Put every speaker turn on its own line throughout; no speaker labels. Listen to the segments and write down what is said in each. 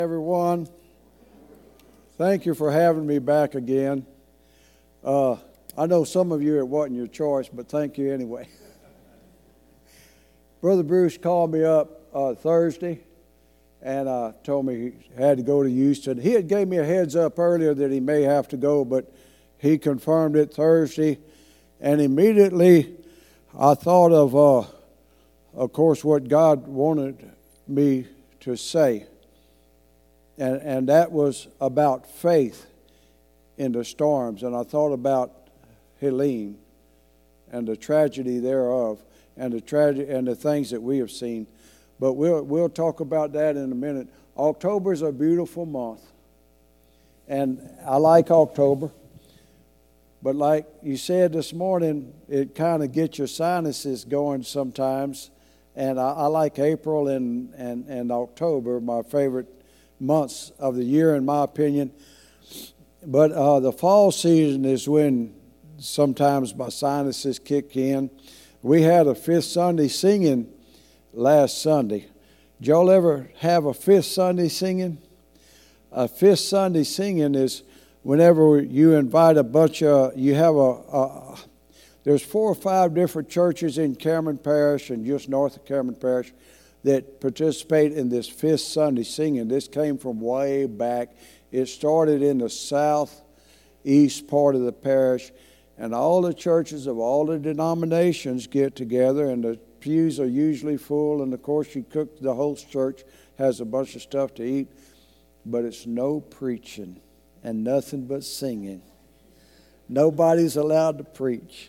Everyone, thank you for having me back again. I know some of you it wasn't your choice, but thank you anyway. Brother Bruce called me up Thursday and told me he had to go to Houston. He had gave me a heads up earlier that he may have to go, but he confirmed it Thursday. And immediately I thought of course, what God wanted me to say. And that was about faith in the storms. And I thought about Helene and the tragedy thereof and the things that we have seen. But we'll talk about that in a minute. October is a beautiful month. And I like October. But like you said this morning, it kind of gets your sinuses going sometimes. And I like April and October, my favorite months of the year, in my opinion. But the fall season is when sometimes my sinuses kick in. We had a fifth Sunday singing last Sunday. Did y'all ever have a fifth Sunday singing? A fifth Sunday singing is whenever you invite a bunch of, you have there's 4 or 5 different churches in Cameron Parish and just north of Cameron Parish that participate in this fifth Sunday singing. This came from way back. It started in the southeast part of the parish, and all the churches of all the denominations get together, and the pews are usually full, and of course you cook, the host church has a bunch of stuff to eat, but it's no preaching and nothing but singing. Nobody's allowed to preach.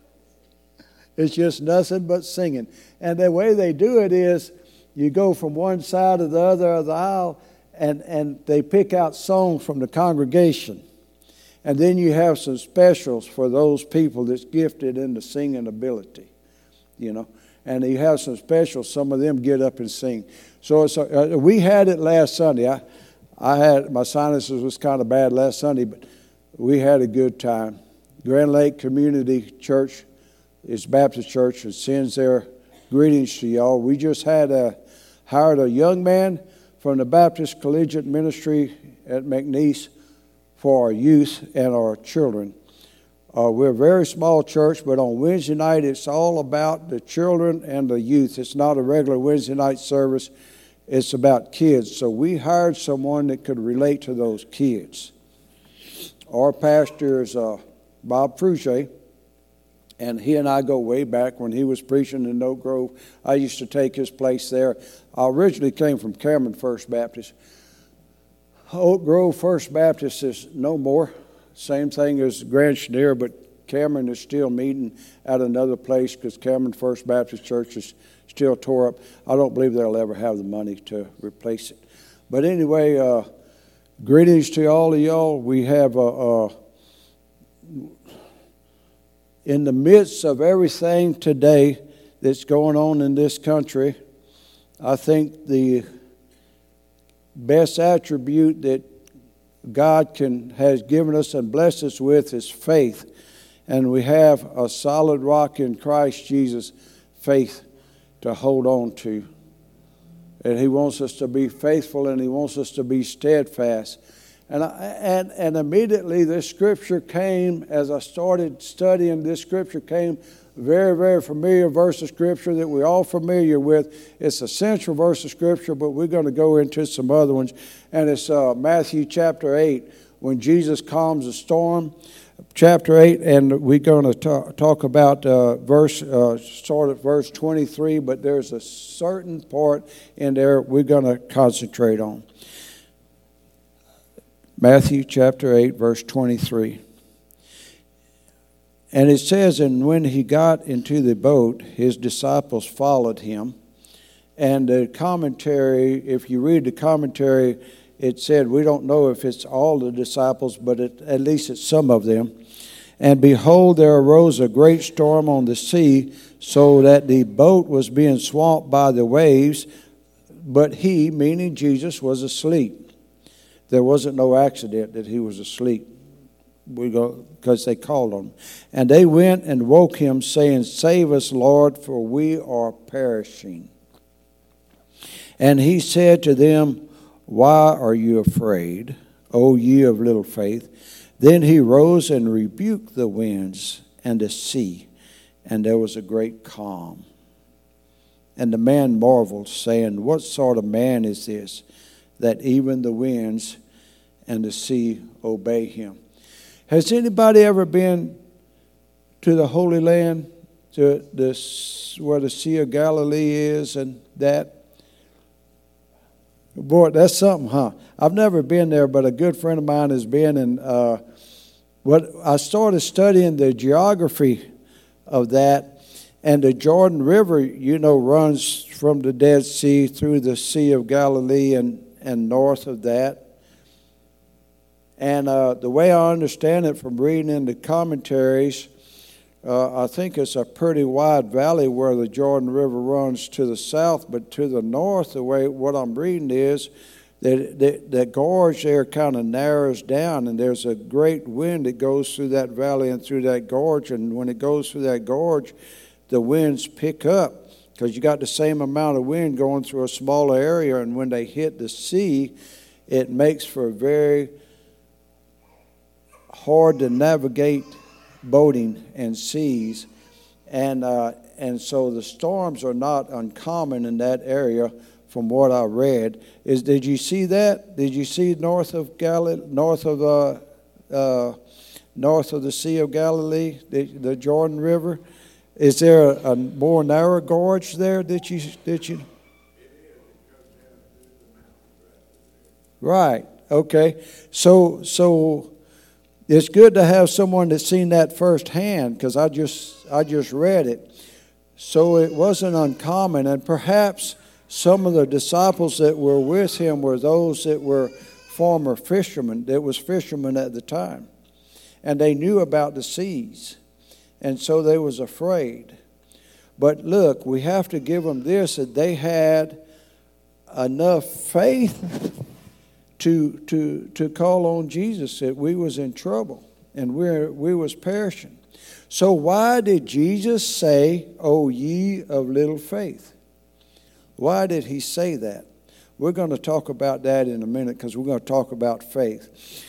It's just nothing but singing. And the way they do it is you go from one side to the other of the aisle and they pick out songs from the congregation. And then you have some specials for those people that's gifted in the singing ability, you know. And you have some specials. Some of them get up and sing. So we had it last Sunday. I had, my sinuses was kind of bad last Sunday, but we had a good time. Grand Lake Community Church, it's Baptist Church, and sends their greetings to y'all. We just hired a young man from the Baptist Collegiate Ministry at McNeese for our youth and our children. We're a very small church, but on Wednesday night it's all about the children and the youth. It's not a regular Wednesday night service. It's about kids. So we hired someone that could relate to those kids. Our pastor is Bob Fruget. And he and I go way back when he was preaching in Oak Grove. I used to take his place there. I originally came from Cameron First Baptist. Oak Grove First Baptist is no more. Same thing as Grand Chenier, but Cameron is still meeting at another place because Cameron First Baptist Church is still tore up. I don't believe they'll ever have the money to replace it. But anyway, greetings to all of y'all. We have in the midst of everything today that's going on in this country, I think the best attribute that God has given us and blessed us with is faith. And we have a solid rock in Christ Jesus, faith, to hold on to. And He wants us to be faithful, and He wants us to be steadfast. And immediately this scripture came, as I started studying, this scripture came, very, very familiar verse of scripture that we're all familiar with. It's a central verse of scripture, but we're going to go into some other ones. And it's Matthew chapter 8, when Jesus calms the storm. Chapter 8, and we're going to talk about start at verse 23, but there's a certain part in there we're going to concentrate on. Matthew chapter 8, verse 23. And it says, and when he got into the boat, his disciples followed him. And the commentary, if you read the commentary, it said, we don't know if it's all the disciples, but at least it's some of them. And behold, there arose a great storm on the sea, so that the boat was being swamped by the waves, but he, meaning Jesus, was asleep. There wasn't no accident that he was asleep, because they called on him. And they went and woke him, saying, Save us, Lord, for we are perishing. And he said to them, Why are you afraid, O ye of little faith? Then he rose and rebuked the winds and the sea, and there was a great calm. And the man marveled, saying, What sort of man is this, that even the winds and the sea obey him? Has anybody ever been to the Holy Land, to this where the Sea of Galilee is and that? Boy, that's something, huh? I've never been there, but a good friend of mine has been, and I started studying the geography of that. And the Jordan River, runs from the Dead Sea through the Sea of Galilee and north of that. And the way I understand it from reading in the commentaries, I think it's a pretty wide valley where the Jordan River runs to the south, but to the north, the way what I'm reading is that the gorge there kind of narrows down, and there's a great wind that goes through that valley and through that gorge. And when it goes through that gorge, the winds pick up because you got the same amount of wind going through a smaller area, and when they hit the sea, it makes for very hard to navigate boating and seas, and so the storms are not uncommon in that area. From what I read, did you see that? Did you see north of Galilee, north of the Sea of Galilee, the Jordan River? Is there a more narrow gorge there? Did you? Right. Okay. So it's good to have someone that's seen that firsthand, because I just read it. So it wasn't uncommon, and perhaps some of the disciples that were with him were those that were former fishermen. That was fishermen at the time, and they knew about the seas. And so they was afraid. But look, we have to give them this, that they had enough faith to call on Jesus, that we was in trouble and we was perishing. So why did Jesus say, O ye of little faith? Why did he say that? We're going to talk about that in a minute, because we're going to talk about faith.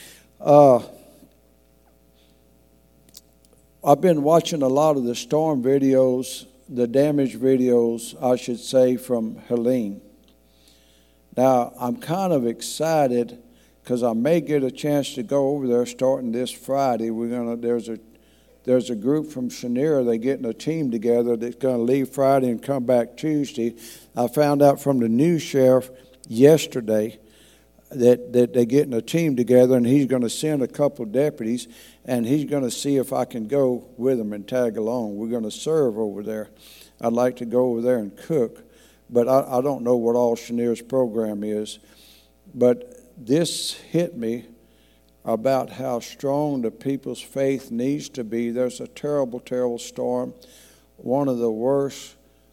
I've been watching a lot of the storm videos, the damage videos, I should say, from Helene. Now, I'm kind of excited because I may get a chance to go over there starting this Friday. There's a group from Cheniere. They're getting a team together that's going to leave Friday and come back Tuesday. I found out from the news sheriff yesterday that they're getting a team together, and he's going to send a couple of deputies, and he's going to see if I can go with them and tag along. We're going to serve over there. I'd like to go over there and cook, but I don't know what all Cheniere's program is. But this hit me about how strong the people's faith needs to be. There's a terrible, terrible storm. One of the worst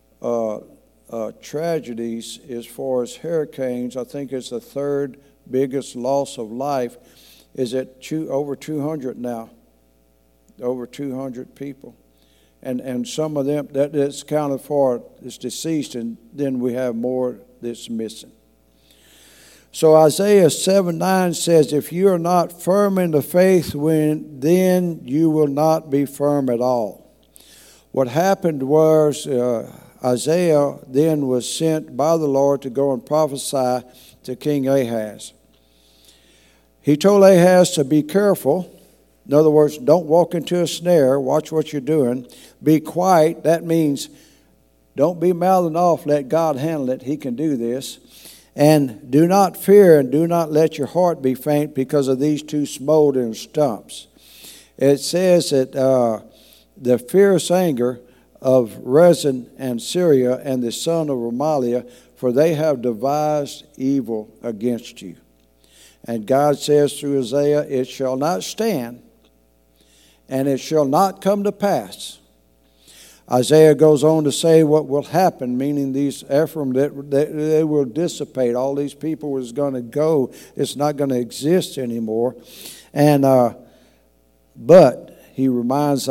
tragedies as far as hurricanes, I think it's the third biggest loss of life, is at over 200 now. Over 200 people. And some of them, that's counted for is deceased, and then we have more that's missing. So Isaiah 7:9 says, if you are not firm in the faith, then you will not be firm at all. What happened was Isaiah then was sent by the Lord to go and prophesy to King Ahaz. He told Ahaz to be careful. In other words, don't walk into a snare. Watch what you're doing. Be quiet. That means don't be mouthing off. Let God handle it. He can do this. And do not fear, and do not let your heart be faint because of these two smoldering stumps. It says that the fierce anger of Rezin and Syria and the son of Remaliah, for they have devised evil against you. And God says through Isaiah, it shall not stand, and it shall not come to pass. Isaiah goes on to say what will happen, meaning these Ephraim, that they will dissipate. All these people is going to go. It's not going to exist anymore. And but he reminds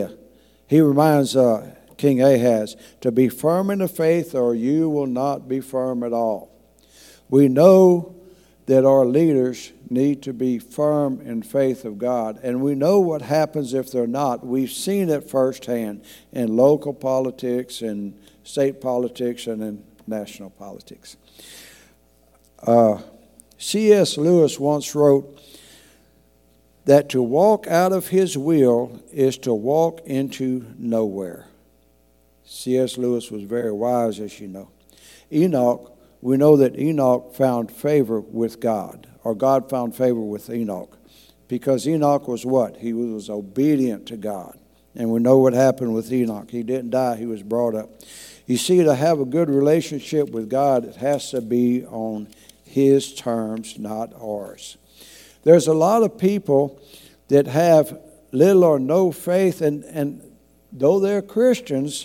King Ahaz to be firm in the faith, or you will not be firm at all. We know that our leaders need to be firm in faith of God. And we know what happens if they're not. We've seen it firsthand in local politics, in state politics, and in national politics. C.S. Lewis once wrote that to walk out of his will is to walk into nowhere. C.S. Lewis was very wise, as you know. Enoch, we know that Enoch found favor with God, or God found favor with Enoch, because Enoch was what? He was obedient to God. And we know what happened with Enoch. He didn't die, he was brought up. You see, to have a good relationship with God, it has to be on His terms, not ours. There's a lot of people that have little or no faith, and though they're Christians,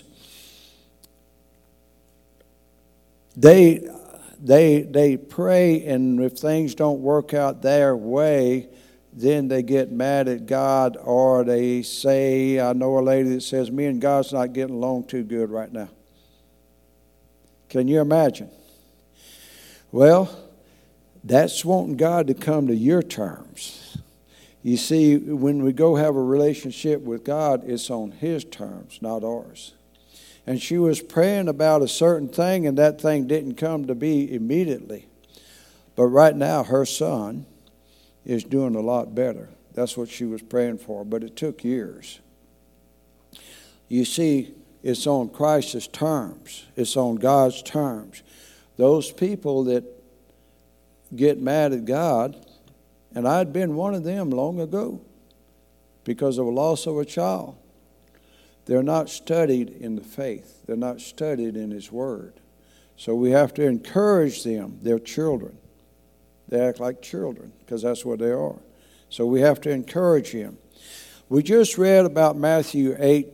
they pray, and if things don't work out their way, then they get mad at God, or they say, I know a lady that says, me and God's not getting along too good right now. Can you imagine? Well, that's wanting God to come to your terms. You see, when we go have a relationship with God, it's on His terms, not ours. And she was praying about a certain thing, and that thing didn't come to be immediately. But right now, her son is doing a lot better. That's what she was praying for, but it took years. You see, it's on Christ's terms. It's on God's terms. Those people that get mad at God, and I'd been one of them long ago because of a loss of a child. They're not studied in the faith. They're not studied in His Word. So we have to encourage them. They're children. They act like children because that's what they are. So we have to encourage them. We just read about Matthew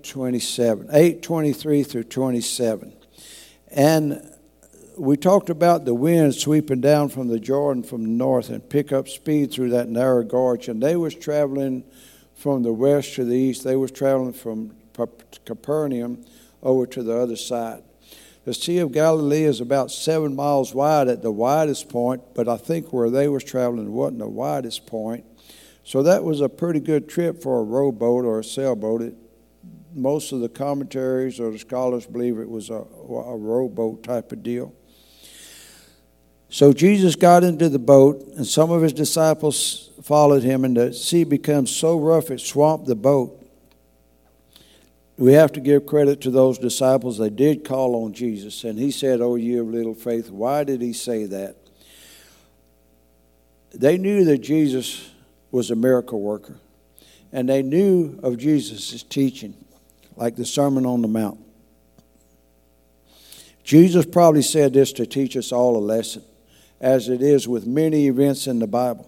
8:23 through 27. And we talked about the wind sweeping down from the Jordan from the north and pick up speed through that narrow gorge. And they was traveling from the west to the east. They was traveling from Capernaum over to the other side. The Sea of Galilee is about 7 miles wide at the widest point, but I think where they was traveling wasn't the widest point. So that was a pretty good trip for a rowboat or a sailboat. Most of the commentaries or the scholars believe it was a rowboat type of deal. So Jesus got into the boat, and some of His disciples followed Him, and the sea became so rough it swamped the boat. We have to give credit to those disciples. They did call on Jesus, and He said, "Oh, ye of little faith." Why did He say that? They knew that Jesus was a miracle worker, and they knew of Jesus' teaching, like the Sermon on the Mount. Jesus probably said this to teach us all a lesson, as it is with many events in the Bible.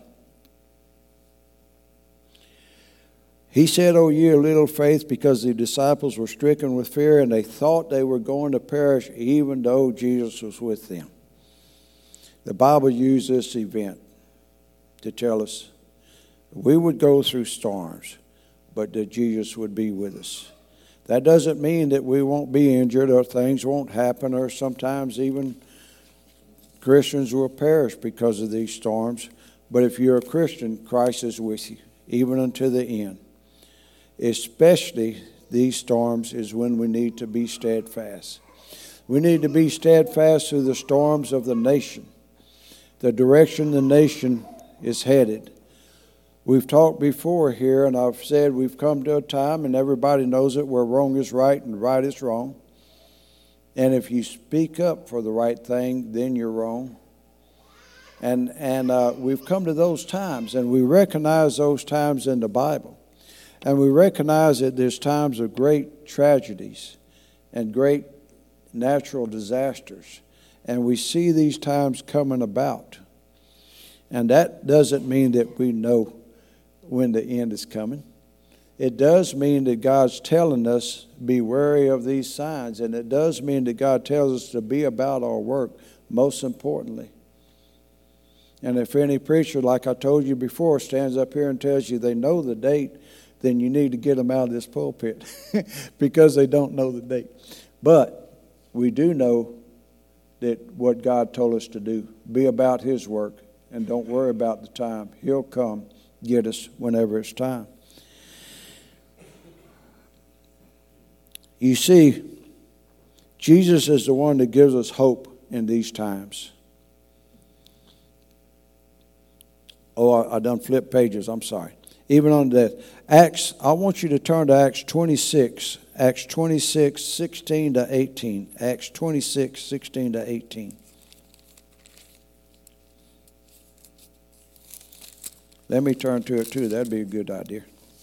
He said, "Oh, ye of little faith," because the disciples were stricken with fear and they thought they were going to perish even though Jesus was with them. The Bible used this event to tell us we would go through storms, but that Jesus would be with us. That doesn't mean that we won't be injured or things won't happen, or sometimes even Christians will perish because of these storms. But if you're a Christian, Christ is with you, even unto the end. Especially these storms is when we need to be steadfast. We need to be steadfast through the storms of the nation, the direction the nation is headed. We've talked before here, and I've said we've come to a time, and everybody knows it, where wrong is right and right is wrong. And if you speak up for the right thing, then you're wrong. And we've come to those times, and we recognize those times in the Bible. And we recognize that there's times of great tragedies and great natural disasters. And we see these times coming about. And that doesn't mean that we know when the end is coming. It does mean that God's telling us, be wary of these signs. And it does mean that God tells us to be about our work, most importantly. And if any preacher, like I told you before, stands up here and tells you they know the date, then you need to get them out of this pulpit because they don't know the date. But we do know that what God told us to do, be about His work and don't worry about the time. He'll come get us whenever it's time. You see, Jesus is the one that gives us hope in these times. Oh, I done flipped pages. I'm sorry. Even on that. Acts, I want you to turn to Acts 26. Acts 26, 16 to 18. Acts 26, 16 to 18. Let me turn to it too. That'd be a good idea.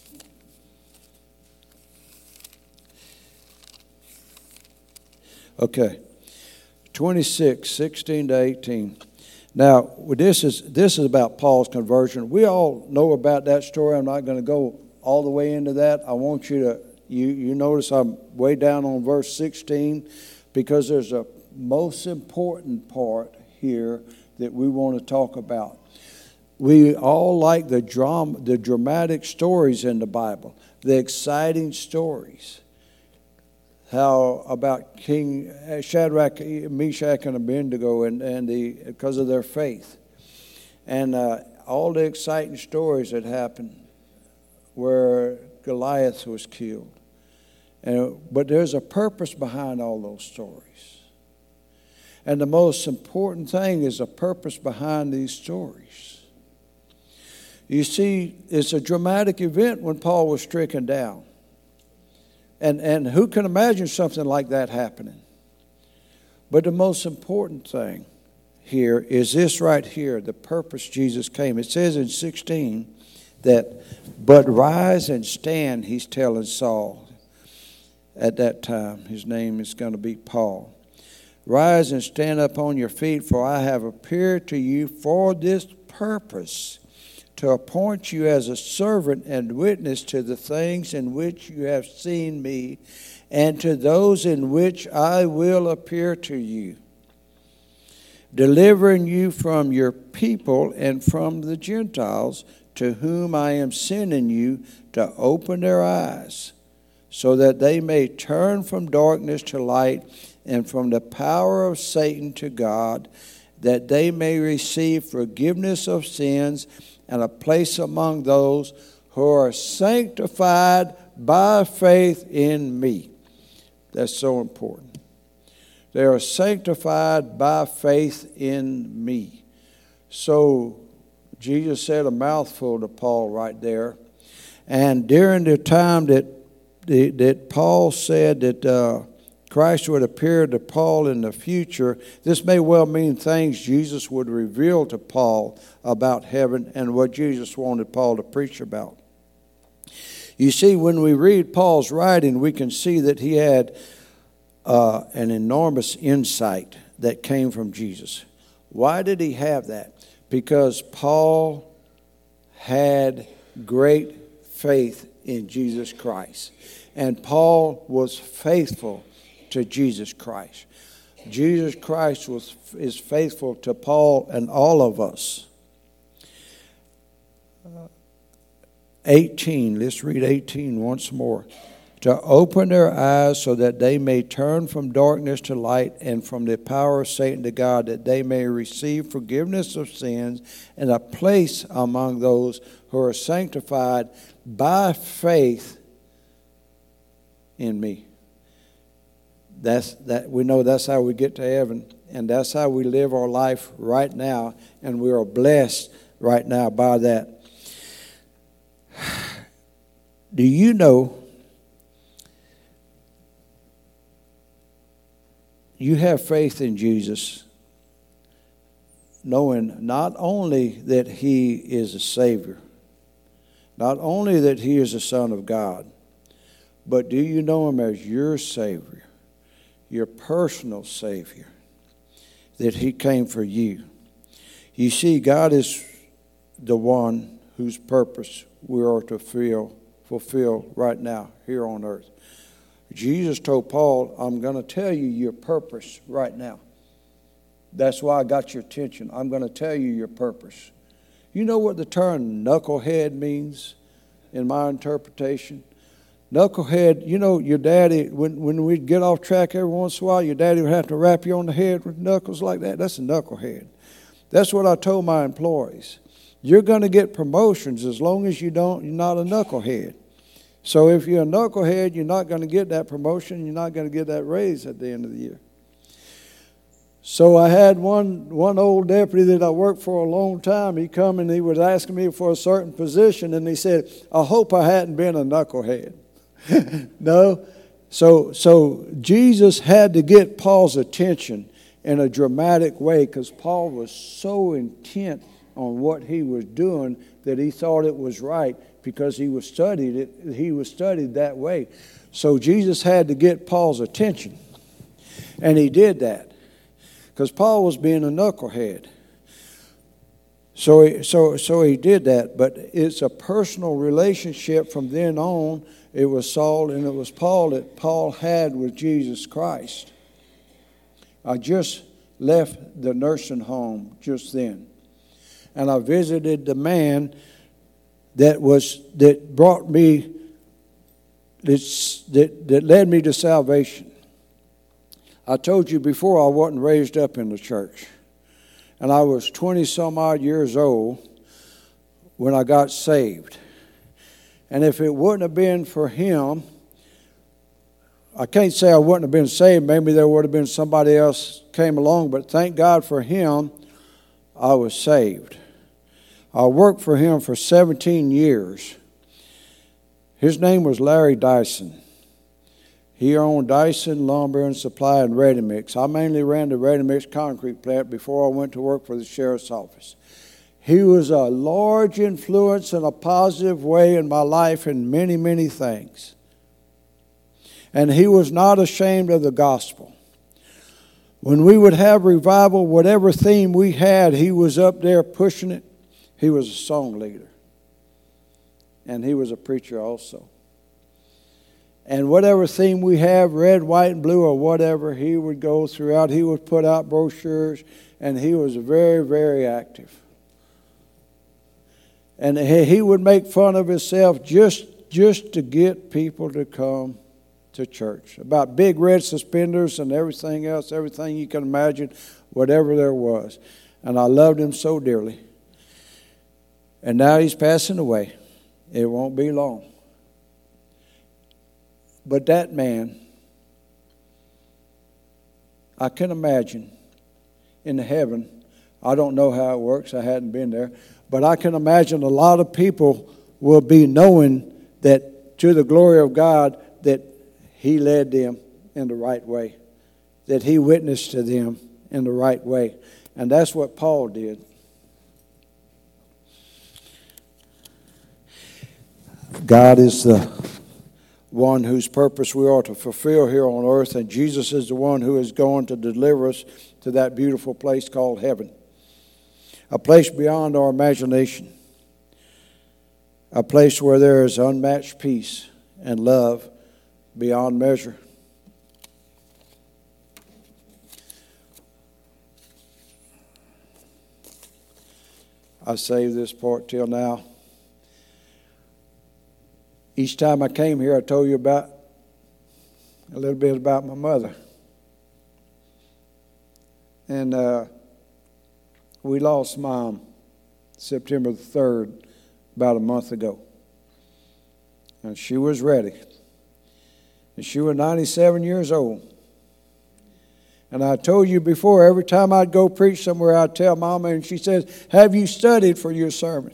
Okay. 26, 16 to 18. Now, this is about Paul's conversion. We all know about that story. I'm not going to go all the way into that. I want you to, you notice I'm way down on verse 16 because there's a most important part here that we want to talk about. We all like the dramatic stories in the Bible, the exciting stories. How about King Shadrach, Meshach, and Abednego, because of their faith, and all the exciting stories that happened where Goliath was killed. But there's a purpose behind all those stories, and the most important thing is a purpose behind these stories. You see, it's a dramatic event when Paul was stricken down. And who can imagine something like that happening? But the most important thing here is this right here, the purpose Jesus came. It says in 16 that, but rise and stand, he's telling Saul at that time. His name is going to be Paul. Rise and stand up on your feet, for I have appeared to you for this purpose, to appoint you as a servant and witness to the things in which you have seen me, and to those in which I will appear to you, delivering you from your people and from the Gentiles, to whom I am sending you, to open their eyes, so that they may turn from darkness to light, and from the power of Satan to God, that they may receive forgiveness of sins and a place among those who are sanctified by faith in me. That's so important. They are sanctified by faith in me. So Jesus said a mouthful to Paul right there. And during the time that Paul said that Christ would appear to Paul in the future, this may well mean things Jesus would reveal to Paul about heaven and what Jesus wanted Paul to preach about. You see, when we read Paul's writing, we can see that he had an enormous insight that came from Jesus. Why did he have that? Because Paul had great faith in Jesus Christ. And Paul was faithful to Jesus Christ. Jesus Christ is faithful to Paul and all of us. 18, let's read 18 once more. To open their eyes so that they may turn from darkness to light and from the power of Satan to God, that they may receive forgiveness of sins and a place among those who are sanctified by faith in me. We know that's how we get to heaven, and that's how we live our life right now, and we are blessed right now by that. Do you know you have faith in Jesus, knowing not only that he is a Savior, not only that he is the Son of God, but do you know him as your Savior, your personal Savior, that he came for you? You see, God is the one whose purpose we are to fulfill right now here on earth. Jesus told Paul, I'm going to tell you your purpose right now. That's why I got your attention. I'm going to tell you your purpose. You know what the term knucklehead means in my interpretation? Knucklehead, you know, your daddy, when we'd get off track every once in a while, your daddy would have to rap you on the head with knuckles like that. That's a knucklehead. That's what I told my employees. You're going to get promotions as long as you're not a knucklehead. So if you're a knucklehead, you're not going to get that promotion. You're not going to get that raise at the end of the year. So I had one old deputy that I worked for a long time. He come and he was asking me for a certain position, and he said, I hope I hadn't been a knucklehead. No. So Jesus had to get Paul's attention in a dramatic way because Paul was so intent on what he was doing that he thought it was right because he was studied that way. So Jesus had to get Paul's attention, and he did that because Paul was being a knucklehead. So he did that, but it's a personal relationship from then on. It was Saul and it was Paul that Paul had with Jesus Christ. I just left the nursing home just then, and I visited the man that led me to salvation. I told you before I wasn't raised up in the church, and I was 20 some odd years old when I got saved. And if it wouldn't have been for him, I can't say I wouldn't have been saved. Maybe there would have been somebody else came along, but thank God for him, I was saved. I worked for him for 17 years. His name was Larry Dyson. He owned Dyson Lumber and Supply and Ready Mix. I mainly ran the Ready Mix concrete plant before I went to work for the sheriff's office. He was a large influence in a positive way in my life in many, many things. And he was not ashamed of the gospel. When we would have revival, whatever theme we had, he was up there pushing it. He was a song leader. And he was a preacher also. And whatever theme we have, red, white, and blue, or whatever, he would go throughout. He would put out brochures, and he was very, very active. And he would make fun of himself just to get people to come to church. About big red suspenders and everything else, everything you can imagine, whatever there was. And I loved him so dearly. And now he's passing away. It won't be long. But that man, I can imagine in heaven, I don't know how it works, I hadn't been there, but I can imagine a lot of people will be knowing that to the glory of God that he led them in the right way, that he witnessed to them in the right way. And that's what Paul did. God is the one whose purpose we are to fulfill here on earth, and Jesus is the one who is going to deliver us to that beautiful place called heaven. A place beyond our imagination. A place where there is unmatched peace and love beyond measure. I saved this part till now. Each time I came here, I told you a little bit about my mother. And we lost Mom September the 3rd, about a month ago. And she was ready. And she was 97 years old. And I told you before, every time I'd go preach somewhere, I'd tell Mama, and she says, have you studied for your sermon?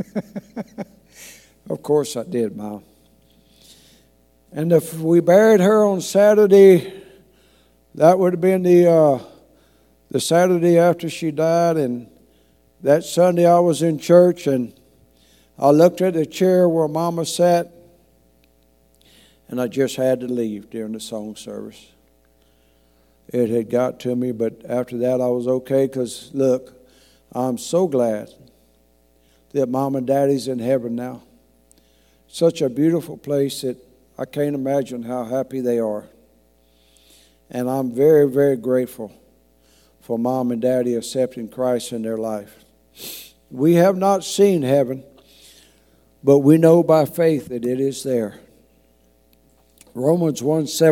Of course I did, Mom. And if we buried her on Saturday, that would have been the Saturday after she died. And that Sunday I was in church, and I looked at the chair where Mama sat, and I just had to leave during the song service. It had got to me, but after that I was okay because, look, I'm so glad that Mom and Daddy's in heaven now. Such a beautiful place that I can't imagine how happy they are. And I'm very, very grateful for Mom and Daddy accepting Christ in their life. We have not seen heaven, but we know by faith that it is there. Romans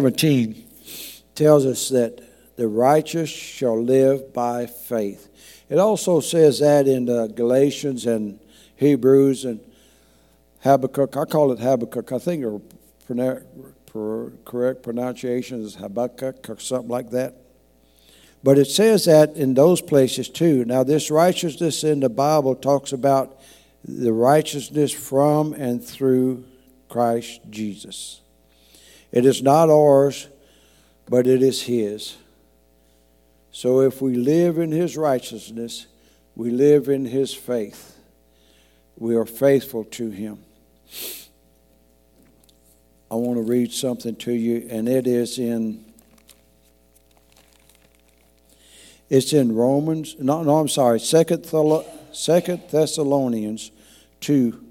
1:17 tells us that the righteous shall live by faith. It also says that in Galatians and Hebrews and Habakkuk. I call it Habakkuk. I think the correct pronunciation is Habakkuk or something like that. But it says that in those places too. Now, this righteousness in the Bible talks about the righteousness from and through Christ Jesus. It is not ours, but it is His. So if we live in His righteousness, we live in His faith. We are faithful to Him. I want to read something to you, and it's in Romans, I'm sorry, 2 Thessalonians 2,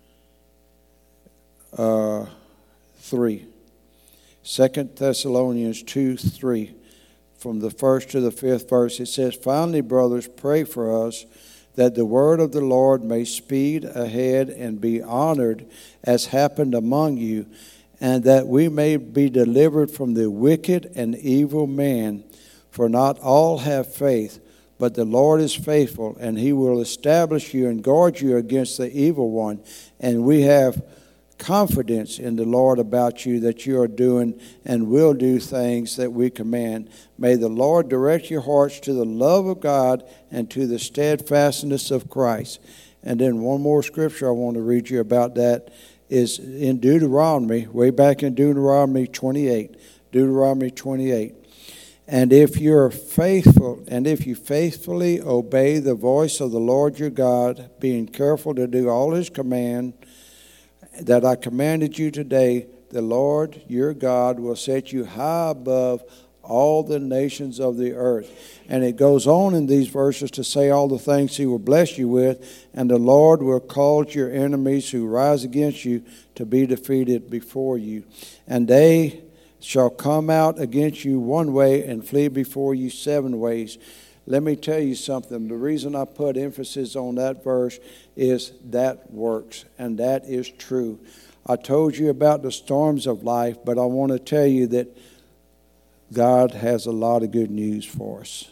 3. 2 Thessalonians 2, 3. From the first to the fifth verse, it says, "Finally, brothers, pray for us, that the word of the Lord may speed ahead and be honored as happened among you, and that we may be delivered from the wicked and evil man. For not all have faith, but the Lord is faithful, and He will establish you and guard you against the evil one. And we have confidence in the Lord about you, that you are doing and will do things that we command. May the Lord direct your hearts to the love of God and to the steadfastness of Christ." And then one more scripture I want to read you about that is in Deuteronomy, way back in Deuteronomy 28. Deuteronomy 28. "And if you faithfully obey the voice of the Lord your God, being careful to do all His command that I commanded you today, the Lord your God will set you high above all the nations of the earth." And it goes on in these verses to say all the things He will bless you with, and the Lord will cause your enemies who rise against you to be defeated before you. And they shall come out against you one way and flee before you 7 ways. Let me tell you something. The reason I put emphasis on that verse is that works, and that is true. I told you about the storms of life, but I want to tell you that God has a lot of good news for us.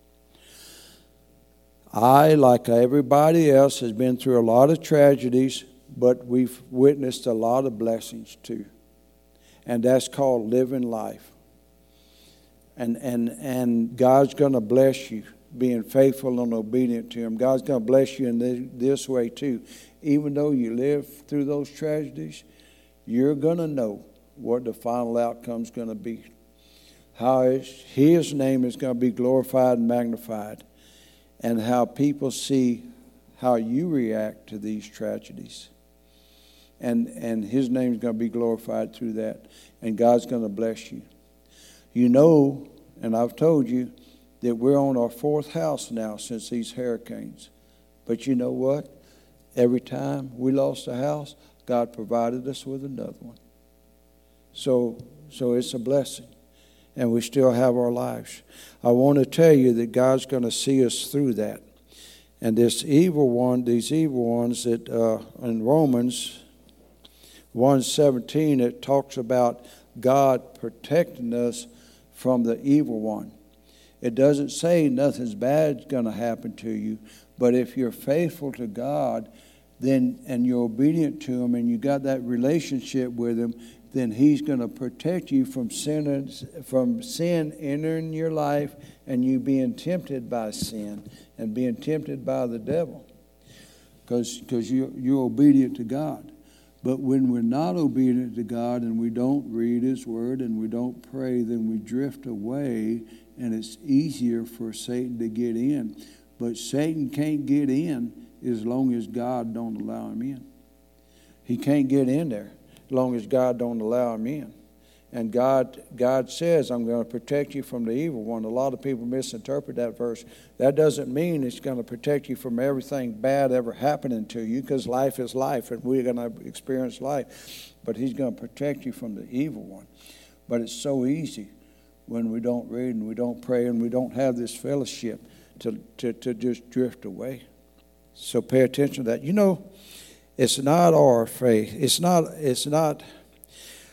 I, like everybody else, has been through a lot of tragedies, but we've witnessed a lot of blessings too. And that's called living life. And God's going to bless you being faithful and obedient to Him. God's going to bless you in this way too. Even though you live through those tragedies, you're going to know what the final outcome's going to be. How His name is going to be glorified and magnified. And how people see how you react to these tragedies. And His name is going to be glorified through that. And God's going to bless you. You know, and I've told you, that we're on our 4th house now since these hurricanes. But you know what? Every time we lost a house, God provided us with another one. So it's a blessing. And we still have our lives. I want to tell you that God's going to see us through that. And these evil ones that in Romans 1:17, it talks about God protecting us from the evil one. It doesn't say nothing's bad's going to happen to you, but if you're faithful to God, then and you're obedient to Him, and you got that relationship with Him, then He's going to protect you from sin entering your life, and you being tempted by sin and being tempted by the devil, because you're obedient to God. But when we're not obedient to God and we don't read His Word and we don't pray, then we drift away, and it's easier for Satan to get in. But Satan can't get in as long as God don't allow him in. He can't get in there as long as God don't allow him in. And God says, "I'm going to protect you from the evil one." A lot of people misinterpret that verse. That doesn't mean it's going to protect you from everything bad ever happening to you, because life is life, and we're going to experience life. But He's going to protect you from the evil one. But it's so easy when we don't read and we don't pray and we don't have this fellowship to just drift away. So pay attention to that. You know, it's not our faith. It's not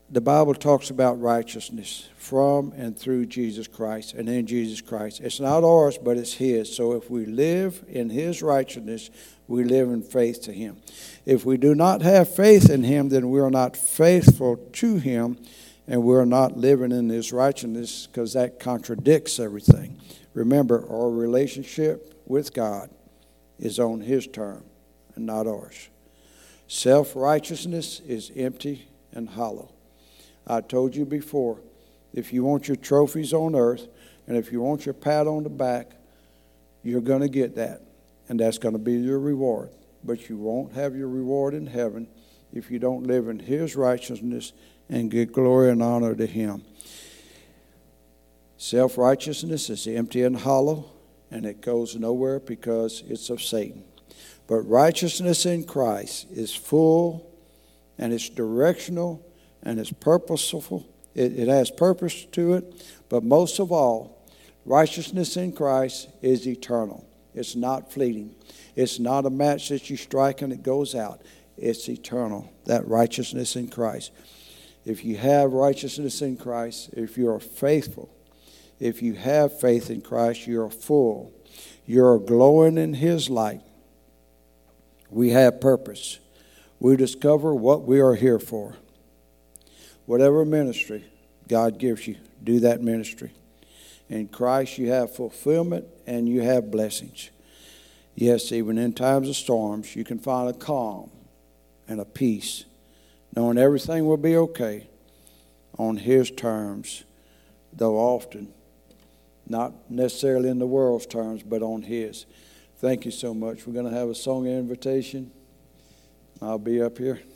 the Bible talks about righteousness from and through Jesus Christ and in Jesus Christ. It's not ours, but it's His. So if we live in His righteousness, we live in faith to Him. If we do not have faith in Him, then we are not faithful to Him, and we're not living in His righteousness, because that contradicts everything. Remember, our relationship with God is on His term and not ours. Self-righteousness is empty and hollow. I told you before, if you want your trophies on earth and if you want your pat on the back, you're going to get that, and that's going to be your reward. But you won't have your reward in heaven if you don't live in His righteousness and give glory and honor to Him. Self-righteousness is empty and hollow, and it goes nowhere because it's of Satan. But righteousness in Christ is full, and it's directional, and it's purposeful. It has purpose to it. But most of all, righteousness in Christ is eternal. It's not fleeting. It's not a match that you strike and it goes out. It's eternal, that righteousness in Christ. If you have righteousness in Christ, if you're faithful, if you have faith in Christ, you're full. You're glowing in His light. We have purpose. We discover what we are here for. Whatever ministry God gives you, do that ministry. In Christ you have fulfillment and you have blessings. Yes, even in times of storms, you can find a calm and a peace, knowing everything will be okay on His terms, though often not necessarily in the world's terms, but on His. Thank you so much. We're going to have a song invitation. I'll be up here.